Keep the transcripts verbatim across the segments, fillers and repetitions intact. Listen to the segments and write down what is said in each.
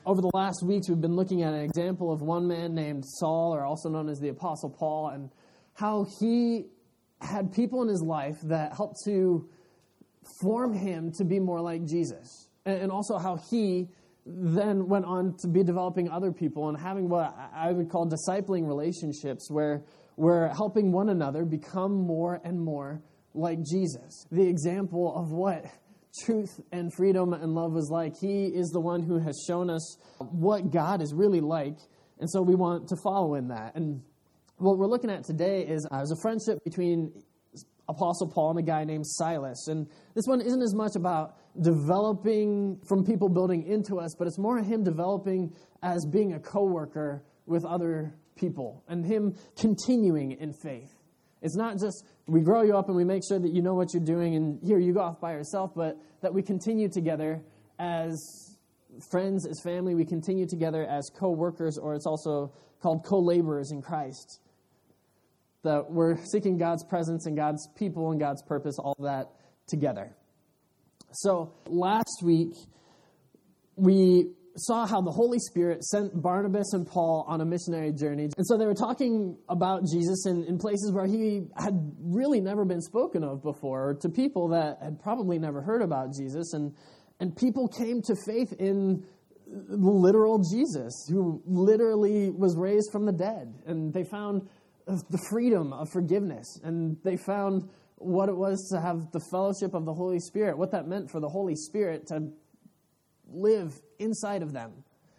over the last weeks, we've been looking at an example of one man named Saul, or also known as the Apostle Paul, and how he had people in his life that helped to form him to be more like Jesus. And also how he then went on to be developing other people and having what I would call discipling relationships, where we're helping one another become more and more like Jesus. The example of what truth and freedom and love was like. He is the one who has shown us what God is really like, and so we want to follow in that. And what we're looking at today is uh, there's a friendship between Apostle Paul and a guy named Silas. And this one isn't as much about developing from people building into us, but it's more him developing as being a co-worker with other people and him continuing in faith. It's not just we grow you up and we make sure that you know what you're doing and here you go off by yourself, but that we continue together as friends, as family. We continue together as co-workers, or it's also called co-laborers in Christ. That we're seeking God's presence and God's people and God's purpose, all that together. So last week, we saw how the Holy Spirit sent Barnabas and Paul on a missionary journey. And so they were talking about Jesus in, in places where he had really never been spoken of before, or to people that had probably never heard about Jesus. And, and people came to faith in the literal Jesus, who literally was raised from the dead. And they found the freedom of forgiveness, and they found what it was to have the fellowship of the Holy Spirit, what that meant for the Holy Spirit to live inside of them.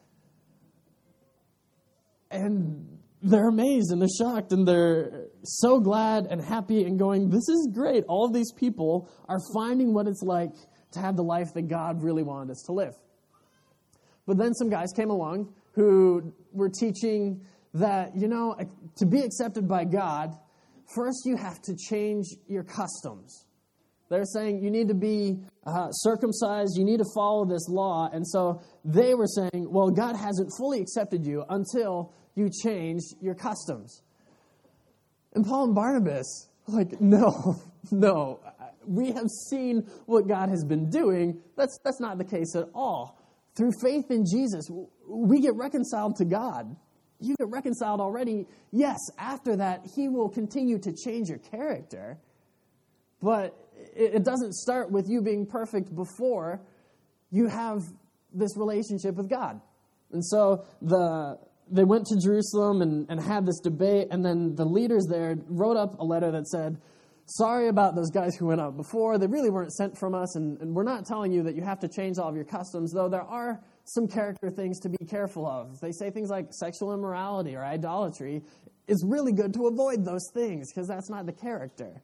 And they're amazed and they're shocked and they're so glad and happy and going, this is great. All of these people are finding what it's like to have the life that God really wanted us to live. But then some guys came along who were teaching that, you know, to be accepted by God, first you have to change your customs. They're saying you need to be uh, circumcised, you need to follow this law. And so they were saying, well, God hasn't fully accepted you until you change your customs. And Paul and Barnabas were like, no, no, we have seen what God has been doing. That's, that's not the case at all. Through faith in Jesus, we get reconciled to God. You get reconciled already. Yes, after that, he will continue to change your character. But it doesn't start with you being perfect before you have this relationship with God. And so the they went to Jerusalem and, and had this debate, and then the leaders there wrote up a letter that said, sorry about those guys who went out before. They really weren't sent from us, and, and we're not telling you that you have to change all of your customs, though there are some character things to be careful of. They say things like sexual immorality or idolatry. It's really good to avoid those things because that's not the character.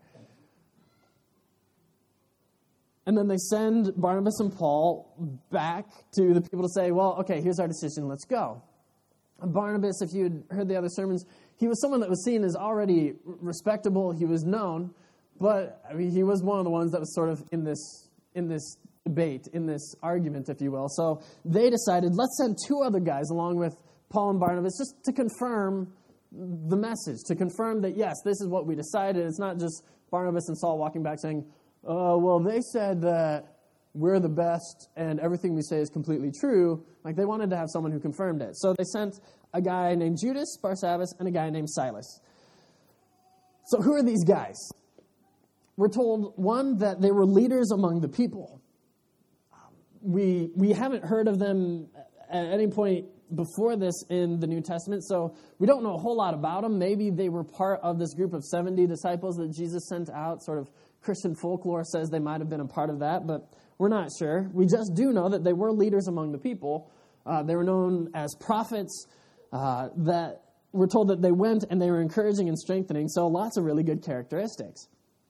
And then they send Barnabas and Paul back to the people to say, well, okay, here's our decision, let's go. And Barnabas, if you had heard the other sermons, he was someone that was seen as already respectable, he was known, but I mean, he was one of the ones that was sort of in this in this debate, in this argument, if you will. So they decided, let's send two other guys along with Paul and Barnabas just to confirm the message, to confirm that, yes, this is what we decided. It's not just Barnabas and Saul walking back saying, oh, well, they said that we're the best and everything we say is completely true. Like, they wanted to have someone who confirmed it. So they sent a guy named Judas Barsabbas and a guy named Silas. So who are these guys? We're told, one, that they were leaders among the people. We we haven't heard of them at any point before this in the New Testament, so we don't know a whole lot about them. Maybe they were part of this group of seventy disciples that Jesus sent out. Sort of Christian folklore says they might have been a part of that, but we're not sure. We just do know that they were leaders among the people. Uh, they were known as prophets. Uh, that we're told that they went and they were encouraging and strengthening, so lots of really good characteristics.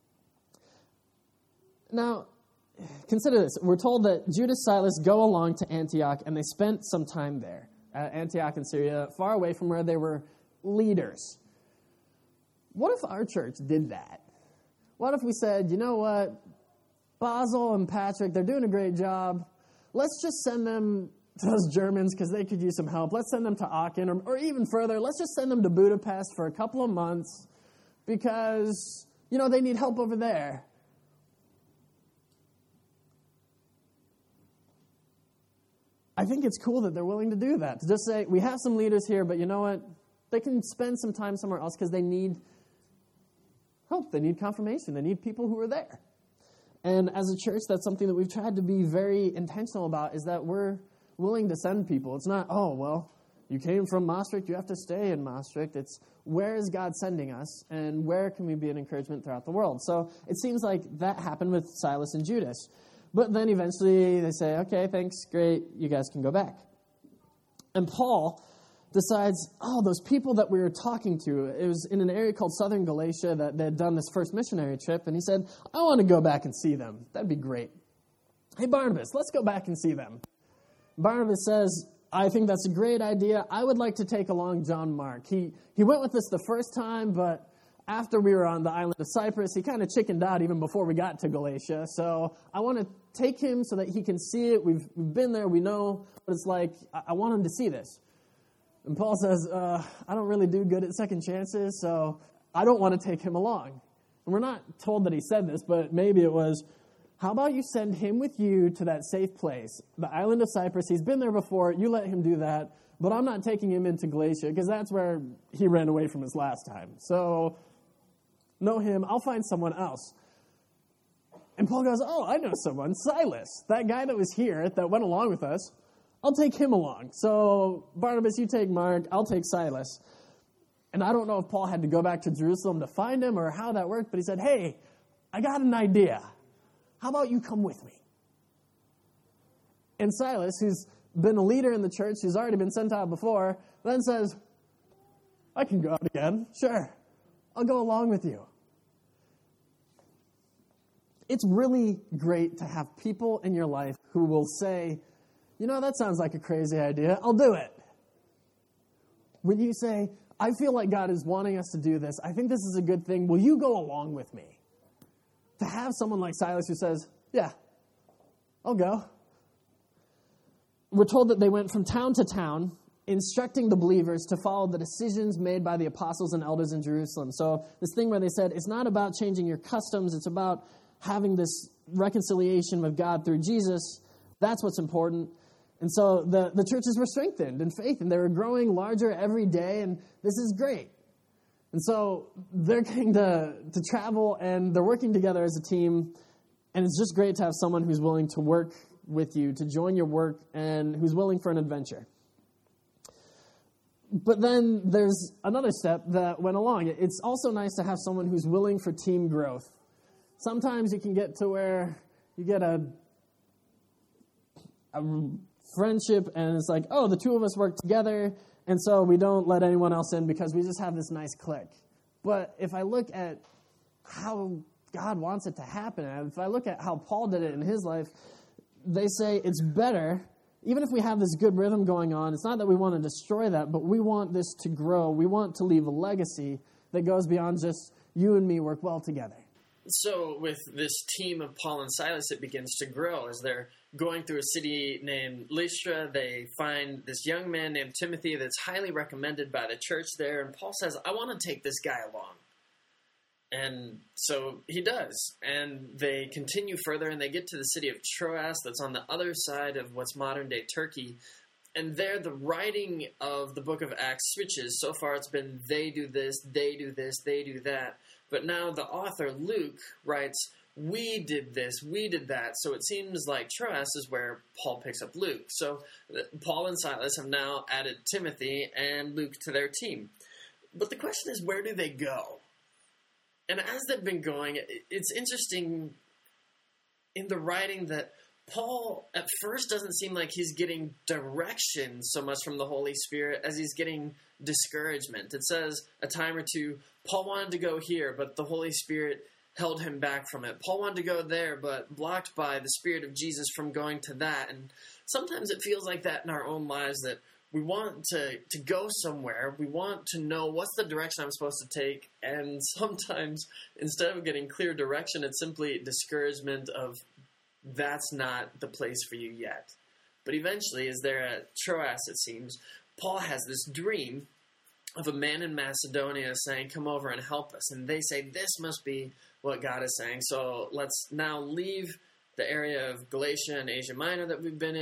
Now, consider this. We're told that Judas and Silas go along to Antioch, and they spent some time there, at Antioch in Syria, far away from where they were leaders. What if our church did that? What if we said, you know what, Basil and Patrick, they're doing a great job. Let's just send them to those Germans because they could use some help. Let's send them to Aachen, or, or even further, let's just send them to Budapest for a couple of months because, you know, they need help over there. I I think it's cool that they're willing to do that. To just say, we have some leaders here, but you know what? They can spend some time somewhere else because they need help. They need confirmation. They need people who are there. And as a church, that's something that we've tried to be very intentional about, is that we're willing to send people. It's not, oh, well, you came from Maastricht, you have to stay in Maastricht. It's, where is God sending us, and where can we be an encouragement throughout the world? So it seems like that happened with Silas and Judas. But then eventually they say, okay, thanks, great, you guys can go back. And Paul decides, oh, those people that we were talking to, it was in an area called Southern Galatia that they had done this first missionary trip, and he said, I want to go back and see them. That'd be great. Hey, Barnabas, let's go back and see them. Barnabas says, I think that's a great idea. I would like to take along John Mark. He he went with us the first time, but after we were on the island of Cyprus, he kind of chickened out even before we got to Galatia. So I want to take him so that he can see it. We've, we've been there. We know what it's like. I, I want him to see this. And Paul says, uh, I don't really do good at second chances, so I don't want to take him along. And we're not told that he said this, but maybe it was, how about you send him with you to that safe place, the island of Cyprus? He's been there before. You let him do that. But I'm not taking him into Galatia because that's where he ran away from us last time. So, know him. I'll find someone else. And Paul goes, oh, I know someone, Silas, that guy that was here that went along with us. I'll take him along. So, Barnabas, you take Mark. I'll take Silas. And I don't know if Paul had to go back to Jerusalem to find him or how that worked, but he said, hey, I got an idea. How about you come with me? And Silas, who's been a leader in the church, who's already been sent out before, then says, I can go out again. Sure. I'll go along with you. It's really great to have people in your life who will say, you know, that sounds like a crazy idea. I'll do it. When you say, I feel like God is wanting us to do this. I think this is a good thing. Will you go along with me? To have someone like Silas who says, yeah, I'll go. We're told that they went from town to town, instructing the believers to follow the decisions made by the apostles and elders in Jerusalem. So this thing where they said, it's not about changing your customs, it's about having this reconciliation with God through Jesus. That's what's important. And so the, the churches were strengthened in faith, and they were growing larger every day, and this is great. And so they're getting to, to travel, and they're working together as a team, and it's just great to have someone who's willing to work with you, to join your work, and who's willing for an adventure. But then there's another step that went along. It's also nice to have someone who's willing for team growth. Sometimes you can get to where you get a, a friendship, and it's like, oh, the two of us work together, and so we don't let anyone else in because we just have this nice clique. But if I look at how God wants it to happen, and if I look at how Paul did it in his life, they say it's better, even if we have this good rhythm going on, it's not that we want to destroy that, but we want this to grow. We want to leave a legacy that goes beyond just you and me work well together. So with this team of Paul and Silas, it begins to grow. As they're going through a city named Lystra, they find this young man named Timothy that's highly recommended by the church there. And Paul says, I want to take this guy along. And so he does. And they continue further, and they get to the city of Troas that's on the other side of what's modern-day Turkey. And there, the writing of the book of Acts switches. So far, it's been they do this, they do this, they do that. But now the author, Luke, writes, we did this, we did that. So it seems like Troas is where Paul picks up Luke. So Paul and Silas have now added Timothy and Luke to their team. But the question is, where do they go? And as they've been going, it's interesting in the writing that Paul at first doesn't seem like he's getting direction so much from the Holy Spirit as he's getting discouragement. It says a time or two, Paul wanted to go here, but the Holy Spirit held him back from it. Paul wanted to go there, but blocked by the Spirit of Jesus from going to that. And sometimes it feels like that in our own lives, that we want to, to go somewhere. We want to know what's the direction I'm supposed to take. And sometimes instead of getting clear direction, it's simply discouragement of that's not the place for you yet. But eventually, as they're at Troas, it seems, Paul has this dream of a man in Macedonia saying, come over and help us. And they say, this must be what God is saying. So let's now leave the area of Galatia and Asia Minor that we've been in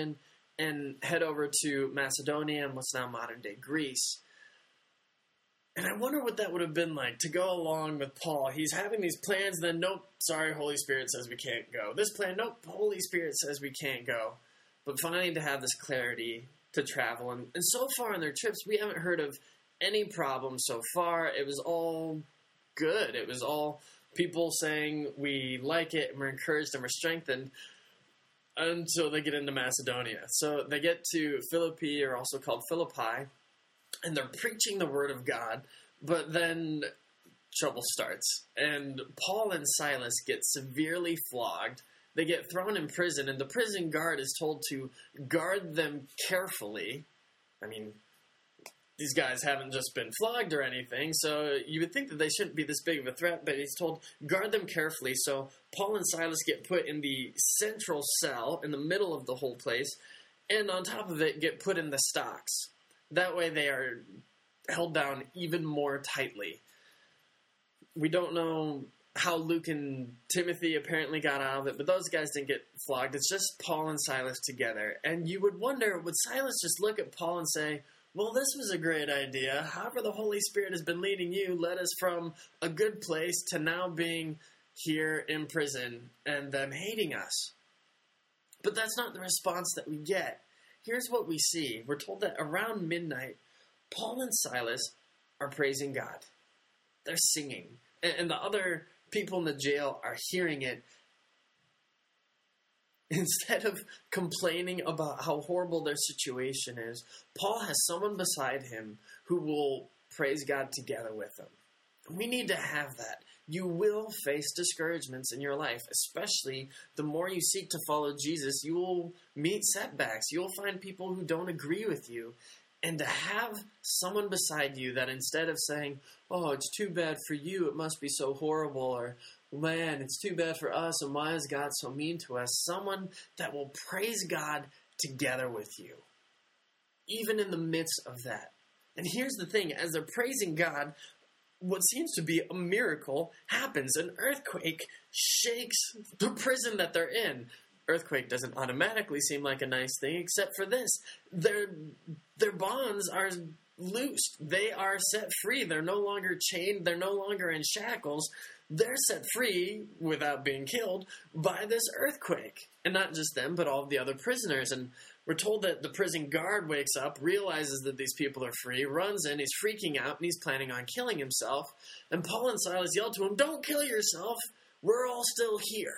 and head over to Macedonia and what's now modern-day Greece. And I wonder what that would have been like to go along with Paul. He's having these plans, and then, nope, sorry, Holy Spirit says we can't go. This plan, nope, Holy Spirit says we can't go. But finally to have this clarity to travel. And, and so far on their trips, we haven't heard of any problems so far. It was all good. It was all people saying we like it, and we're encouraged, and we're strengthened until they get into Macedonia. So they get to Philippi, or also called Philippi, and they're preaching the word of God, but then trouble starts. And Paul and Silas get severely flogged. They get thrown in prison, and the prison guard is told to guard them carefully. I mean, these guys haven't just been flogged or anything, so you would think that they shouldn't be this big of a threat, but he's told, guard them carefully. So Paul and Silas get put in the central cell in the middle of the whole place, and on top of it, get put in the stocks. That way they are held down even more tightly. We don't know how Luke and Timothy apparently got out of it, but those guys didn't get flogged. It's just Paul and Silas together. And you would wonder, would Silas just look at Paul and say, well, this was a great idea. However the Holy Spirit has been leading you led us from a good place to now being here in prison and them hating us. But that's not the response that we get. Here's what we see. We're told that around midnight, Paul and Silas are praising God. They're singing. And, and the other people in the jail are hearing it. Instead of complaining about how horrible their situation is, Paul has someone beside him who will praise God together with them. We need to have that. You will face discouragements in your life, especially the more you seek to follow Jesus. You will meet setbacks. You'll find people who don't agree with you. And to have someone beside you that instead of saying, oh, it's too bad for you, it must be so horrible, or man, it's too bad for us, and why is God so mean to us? Someone that will praise God together with you, even in the midst of that. And here's the thing, as they're praising God, what seems to be a miracle happens. An earthquake shakes the prison that they're in. Earthquake doesn't automatically seem like a nice thing, except for this. Their, their bonds are loosed. They are set free. They're no longer chained. They're no longer in shackles. They're set free, without being killed, by this earthquake. And not just them, but all of the other prisoners. And we're told that the prison guard wakes up, realizes that these people are free, runs in, he's freaking out, and he's planning on killing himself. And Paul and Silas yell to him, don't kill yourself. We're all still here.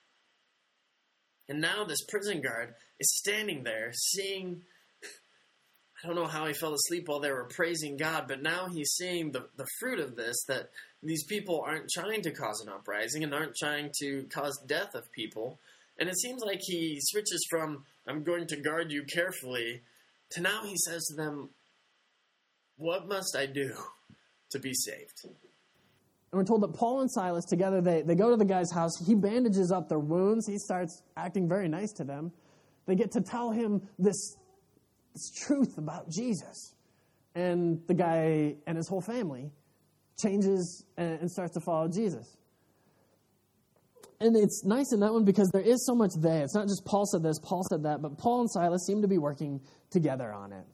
And now this prison guard is standing there seeing, I don't know how he fell asleep while they were praising God, but now he's seeing the, the fruit of this, that these people aren't trying to cause an uprising and aren't trying to cause death of people. And it seems like he switches from, I'm going to guard you carefully, to now he says to them, what must I do to be saved? And we're told that Paul and Silas together, they, they go to the guy's house. He bandages up their wounds. He starts acting very nice to them. They get to tell him this, this truth about Jesus. And the guy and his whole family changes and, and starts to follow Jesus. And it's nice in that one because there is so much there. It's not just Paul said this, Paul said that, but Paul and Silas seem to be working together on it.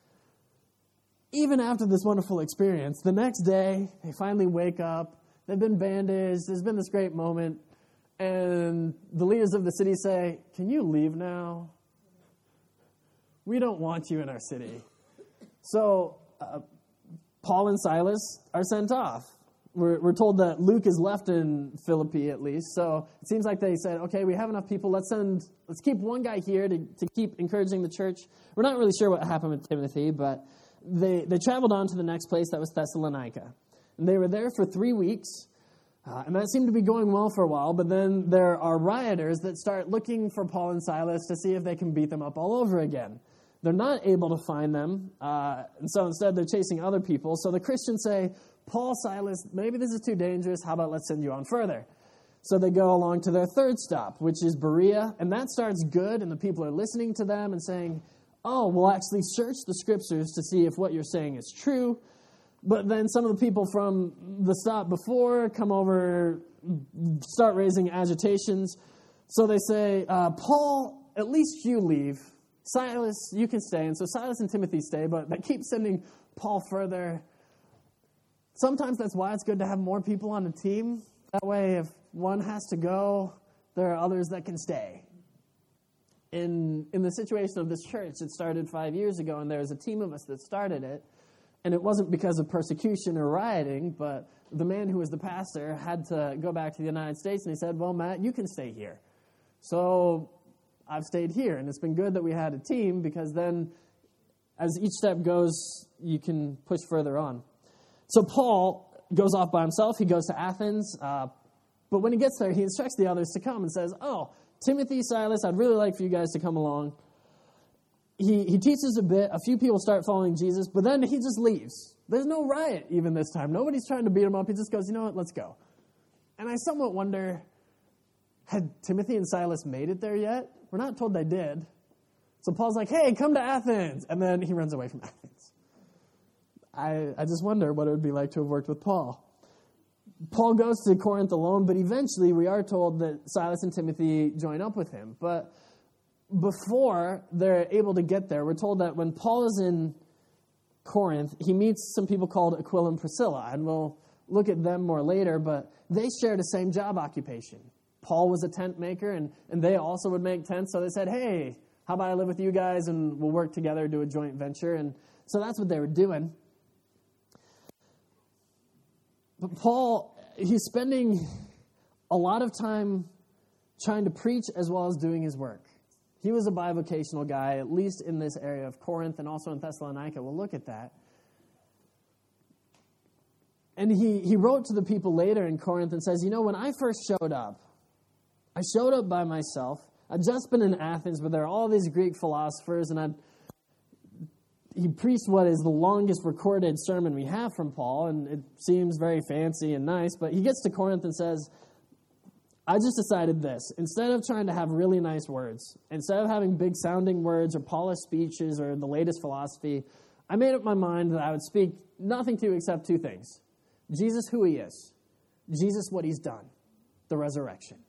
Even after this wonderful experience, the next day, they finally wake up. They've been bandaged. There's been this great moment. And the leaders of the city say, can you leave now? We don't want you in our city. So uh, Paul and Silas are sent off. We're, we're told that Luke is left in Philippi, at least. So it seems like they said, okay, we have enough people. Let's send. Let's keep one guy here to, to keep encouraging the church. We're not really sure what happened with Timothy, but they, they traveled on to the next place, that was Thessalonica. And they were there for three weeks, uh, and that seemed to be going well for a while, but then there are rioters that start looking for Paul and Silas to see if they can beat them up all over again. They're not able to find them, uh, and so instead they're chasing other people. So the Christians say, Paul, Silas, maybe this is too dangerous. How about let's send you on further? So they go along to their third stop, which is Berea, and that starts good, and the people are listening to them and saying, oh, we'll actually search the scriptures to see if what you're saying is true. But then some of the people from the stop before come over, start raising agitations. So they say, uh, Paul, at least you leave. Silas, you can stay. And so Silas and Timothy stay, but they keep sending Paul further. Sometimes that's why it's good to have more people on the team. That way, if one has to go, there are others that can stay. In in the situation of this church, it started five years ago, and there was a team of us that started it. And it wasn't because of persecution or rioting, but the man who was the pastor had to go back to the United States, and he said, well, Matt, you can stay here. So I've stayed here, and it's been good that we had a team, because then as each step goes, you can push further on. So Paul goes off by himself. He goes to Athens, uh, but when he gets there, he instructs the others to come and says, oh, Timothy, Silas, I'd really like for you guys to come along. He he teaches a bit. A few people start following Jesus, but then he just leaves. There's no riot even this time. Nobody's trying to beat him up. He just goes, you know what, let's go. And I somewhat wonder, had Timothy and Silas made it there yet? We're not told they did. So Paul's like, hey, come to Athens. And then he runs away from Athens. I, I just wonder what it would be like to have worked with Paul. Paul goes to Corinth alone, but eventually we are told that Silas and Timothy join up with him. But before they're able to get there, we're told that when Paul is in Corinth, he meets some people called Aquila and Priscilla, and we'll look at them more later, but they share the same job occupation. Paul was a tent maker, and, and they also would make tents, so they said, hey, how about I live with you guys, and we'll work together, do a joint venture, and so that's what they were doing. But Paul, he's spending a lot of time trying to preach as well as doing his work. He was a bivocational guy, at least in this area of Corinth and also in Thessalonica. We'll look at that. And he, he wrote to the people later in Corinth and says, you know, when I first showed up, I showed up by myself. I'd just been in Athens, but there are all these Greek philosophers, and I'd, he preached what is the longest recorded sermon we have from Paul, and it seems very fancy and nice, but he gets to Corinth and says, I just decided this. Instead of trying to have really nice words, instead of having big-sounding words or polished speeches or the latest philosophy, I made up my mind that I would speak nothing to except two things. Jesus, who he is. Jesus, what he's done. The resurrection.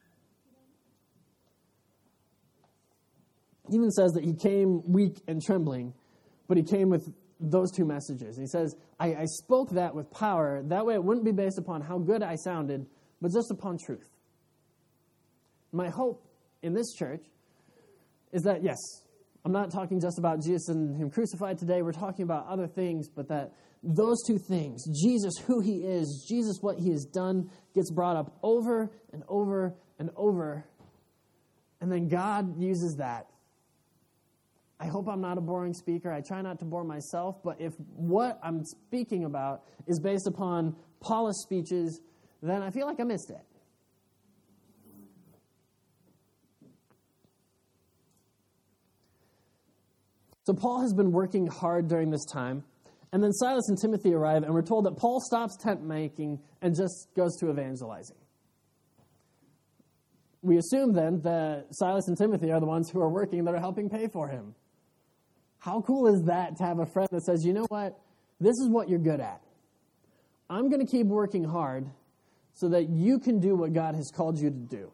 He even says that he came weak and trembling, but he came with those two messages. He says, I, I spoke that with power. That way it wouldn't be based upon how good I sounded, but just upon truth. My hope in this church is that, yes, I'm not talking just about Jesus and him crucified today. We're talking about other things, but that those two things, Jesus, who he is, Jesus, what he has done, gets brought up over and over and over. And then God uses that. I hope I'm not a boring speaker. I try not to bore myself, but if what I'm speaking about is based upon polished speeches, then I feel like I missed it. So Paul has been working hard during this time, and then Silas and Timothy arrive, and we're told that Paul stops tent making and just goes to evangelizing. We assume then that Silas and Timothy are the ones who are working that are helping pay for him. How cool is that to have a friend that says, you know what, this is what you're good at. I'm going to keep working hard so that you can do what God has called you to do.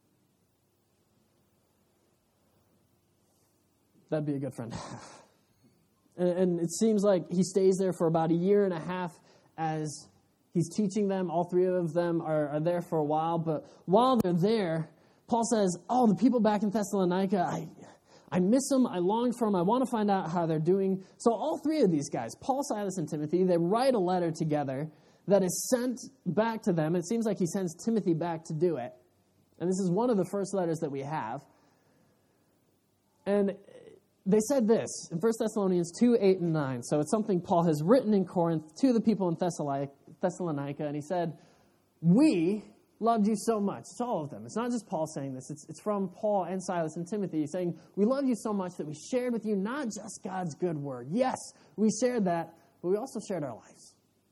That'd be a good friend. and, and it seems like he stays there for about a year and a half as he's teaching them. All three of them are, are there for a while. But while they're there, Paul says, oh, the people back in Thessalonica, I, I miss them. I long for them. I want to find out how they're doing. So all three of these guys, Paul, Silas, and Timothy, they write a letter together that is sent back to them. It seems like he sends Timothy back to do it. And this is one of the first letters that we have. And they said this in First Thessalonians two, eight, and nine. So it's something Paul has written in Corinth to the people in Thessalonica. And he said, we loved you so much. It's all of them. It's not just Paul saying this. It's, it's from Paul and Silas and Timothy saying, we love you so much that we shared with you not just God's good word. Yes, we shared that, but we also shared our lives.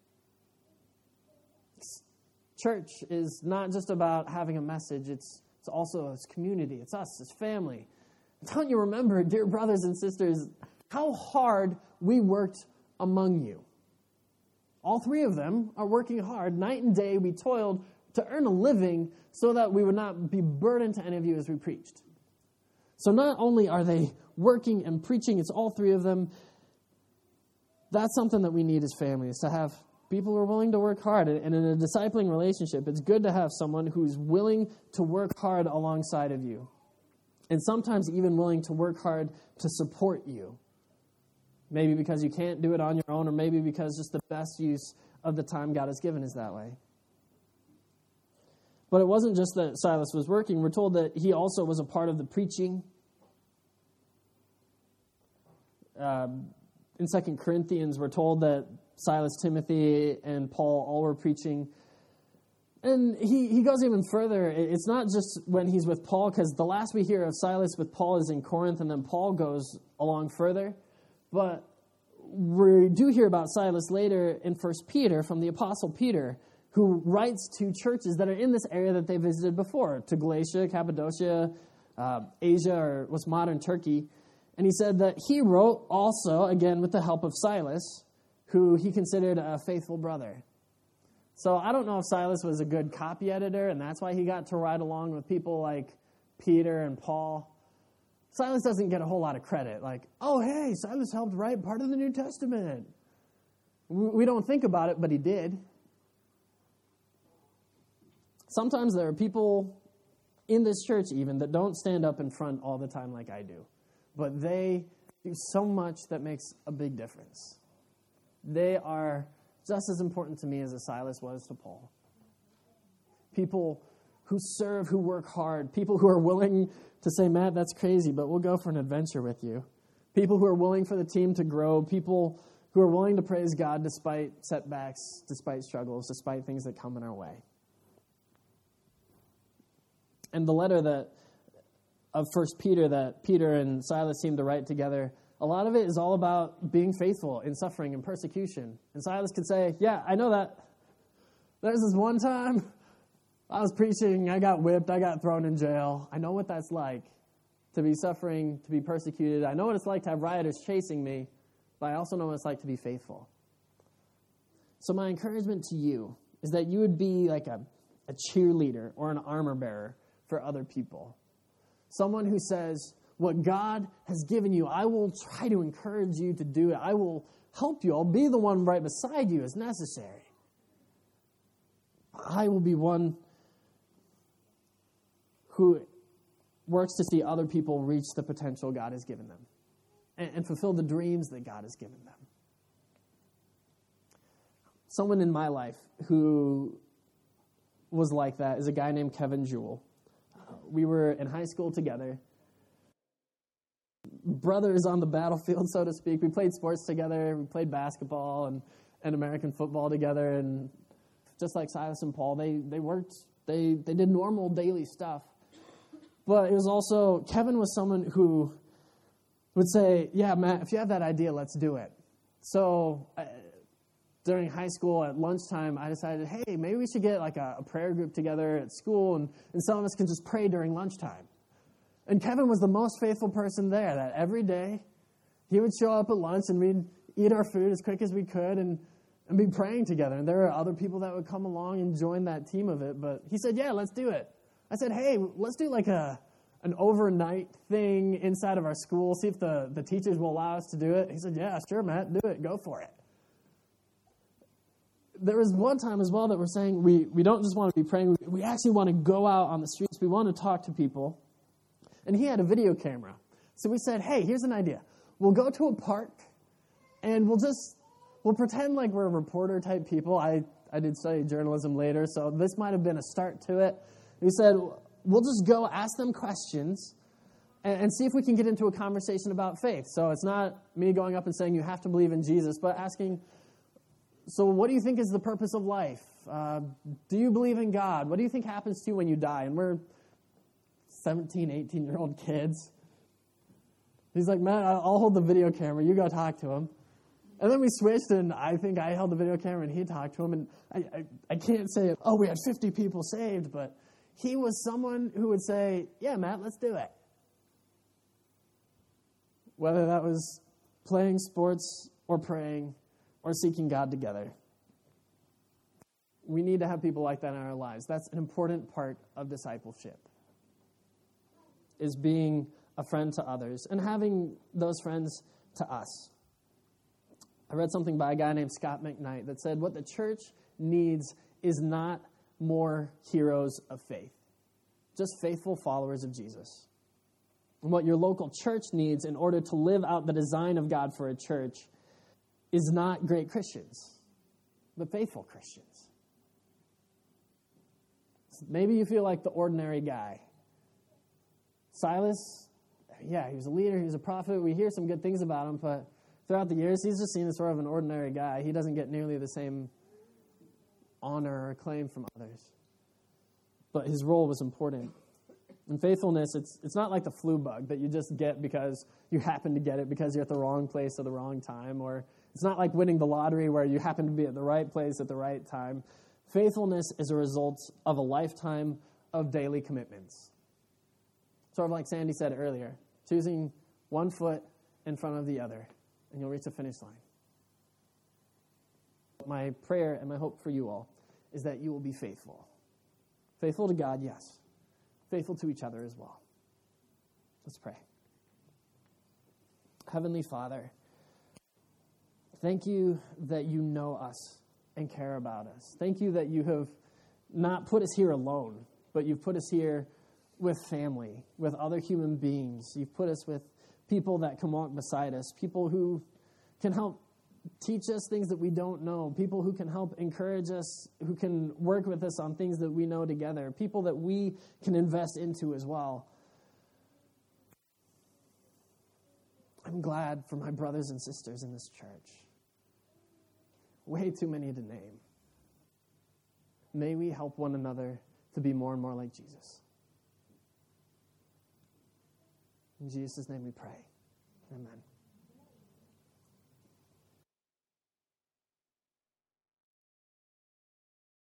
Church is not just about having a message. It's, it's also it's community. It's us. It's family. Don't you remember, dear brothers and sisters, how hard we worked among you? All three of them are working hard. Night and day we toiled to earn a living so that we would not be burdened to any of you as we preached. So not only are they working and preaching. It's all three of them. That's something that we need as families, to have people who are willing to work hard. And in a discipling relationship, it's good to have someone who's willing to work hard alongside of you. And sometimes even willing to work hard to support you. Maybe because you can't do it on your own, or maybe because just the best use of the time God has given is that way. But it wasn't just that Silas was working. We're told that he also was a part of the preaching. Um, in Second Corinthians, we're told that Silas, Timothy, and Paul all were preaching. And he, he goes even further. It's not just when he's with Paul, because the last we hear of Silas with Paul is in Corinth, and then Paul goes along further. But we do hear about Silas later in First Peter from the Apostle Peter, who writes to churches that are in this area that they visited before, to Galatia, Cappadocia, uh, Asia, or what's modern Turkey. And he said that he wrote also, again with the help of Silas, who he considered a faithful brother. So I don't know if Silas was a good copy editor, and that's why he got to ride along with people like Peter and Paul. Silas doesn't get a whole lot of credit. Like, oh, hey, Silas helped write part of the New Testament. We don't think about it, but he did. Sometimes there are people in this church even that don't stand up in front all the time like I do. But they do so much that makes a big difference. They are just as important to me as a Silas was to Paul. People who serve, who work hard. People who are willing to say, Matt, that's crazy, but we'll go for an adventure with you. People who are willing for the team to grow. People who are willing to praise God despite setbacks, despite struggles, despite things that come in our way. And the letter that of First Peter that Peter and Silas seem to write together, a lot of it is all about being faithful in suffering and persecution. And Silas could say, yeah, I know that. There's this one time I was preaching, I got whipped, I got thrown in jail. I know what that's like, to be suffering, to be persecuted. I know what it's like to have rioters chasing me, but I also know what it's like to be faithful. So my encouragement to you is that you would be like a, a cheerleader or an armor bearer for other people. Someone who says, what God has given you, I will try to encourage you to do it. I will help you. I'll be the one right beside you as necessary. I will be one who works to see other people reach the potential God has given them and, and fulfill the dreams that God has given them. Someone in my life who was like that is a guy named Kevin Jewell. We were in high school together. Brothers on the battlefield, so to speak. We played sports together. We played basketball and, and American football together. And just like Silas and Paul, they, they worked, they, they did normal daily stuff. But it was also, Kevin was someone who would say, yeah, Matt, if you have that idea, let's do it. So uh, during high school at lunchtime, I decided, hey, maybe we should get like a, a prayer group together at school, and, and some of us can just pray during lunchtime. And Kevin was the most faithful person there, that every day he would show up at lunch and we'd eat our food as quick as we could and, and be praying together. And there were other people that would come along and join that team of it. But he said, yeah, let's do it. I said, hey, let's do like a an overnight thing inside of our school, see if the, the teachers will allow us to do it. He said, yeah, sure, Matt, do it. Go for it. There was one time as well that we're saying we, we don't just want to be praying. We actually want to go out on the streets. We want to talk to people. And he had a video camera. So we said, hey, here's an idea. We'll go to a park, and we'll just, we'll pretend like we're reporter-type people. I, I did study journalism later, so this might have been a start to it. We said, we'll just go ask them questions and, and see if we can get into a conversation about faith. So it's not me going up and saying you have to believe in Jesus, but asking, so what do you think is the purpose of life? Uh, do you believe in God? What do you think happens to you when you die? And we're seventeen, eighteen-year-old kids. He's like, man, I'll hold the video camera. You go talk to him. And then we switched, and I think I held the video camera, and he talked to him. And I, I, I can't say, oh, we had fifty people saved, but he was someone who would say, yeah, Matt, let's do it. Whether that was playing sports or praying or seeking God together. We need to have people like that in our lives. That's an important part of discipleship, is being a friend to others, and having those friends to us. I read something by a guy named Scott McKnight that said, what the church needs is not more heroes of faith, just faithful followers of Jesus. And what your local church needs in order to live out the design of God for a church is not great Christians, but faithful Christians. Maybe you feel like the ordinary guy. Silas, yeah, he was a leader, he was a prophet. We hear some good things about him, but throughout the years, he's just seen as sort of an ordinary guy. He doesn't get nearly the same honor or acclaim from others. But his role was important. In faithfulness, it's it's not like the flu bug that you just get because you happen to get it because you're at the wrong place at the wrong time, or it's not like winning the lottery where you happen to be at the right place at the right time. Faithfulness is a result of a lifetime of daily commitments. Sort of like Sandy said earlier, choosing one foot in front of the other, and you'll reach the finish line. My prayer and my hope for you all is that you will be faithful. Faithful to God, yes. Faithful to each other as well. Let's pray. Heavenly Father, thank you that you know us and care about us. Thank you that you have not put us here alone, but you've put us here with family, with other human beings. You've put us with people that can walk beside us, people who can help teach us things that we don't know, people who can help encourage us, who can work with us on things that we know together, people that we can invest into as well. I'm glad for my brothers and sisters in this church. Way too many to name. May we help one another to be more and more like Jesus. In Jesus' name we pray. Amen.